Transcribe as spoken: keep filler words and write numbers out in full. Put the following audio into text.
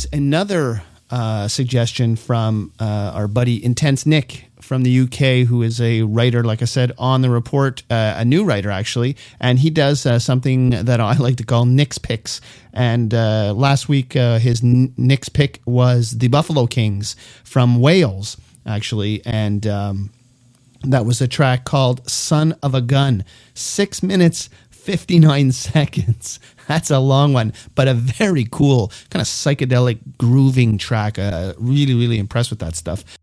another uh, suggestion from uh, our buddy Intense Nick from the U K, who is a writer, like I said, on the report, uh, a new writer actually, and he does uh, something that I like to call Nick's Picks. And uh, last week, uh, his N- Nick's pick was the Buffalo Kings from Wales, actually, and um, that was a track called Son of a Gun, six minutes, fifty-nine seconds. That's a long one, but a very cool kind of psychedelic grooving track. Uh, really, really impressed with that stuff.